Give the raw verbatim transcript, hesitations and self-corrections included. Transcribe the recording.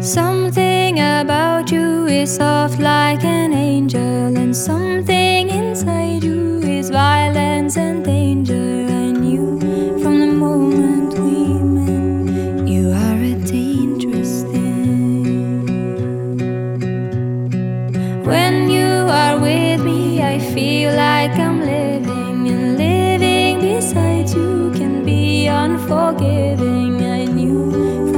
Something about you is soft like an angel, and something inside you is violence and danger. I knew from the moment we met you are a dangerous thing. When you are with me, I feel like I'm living, and living beside you can be unforgiving. I knew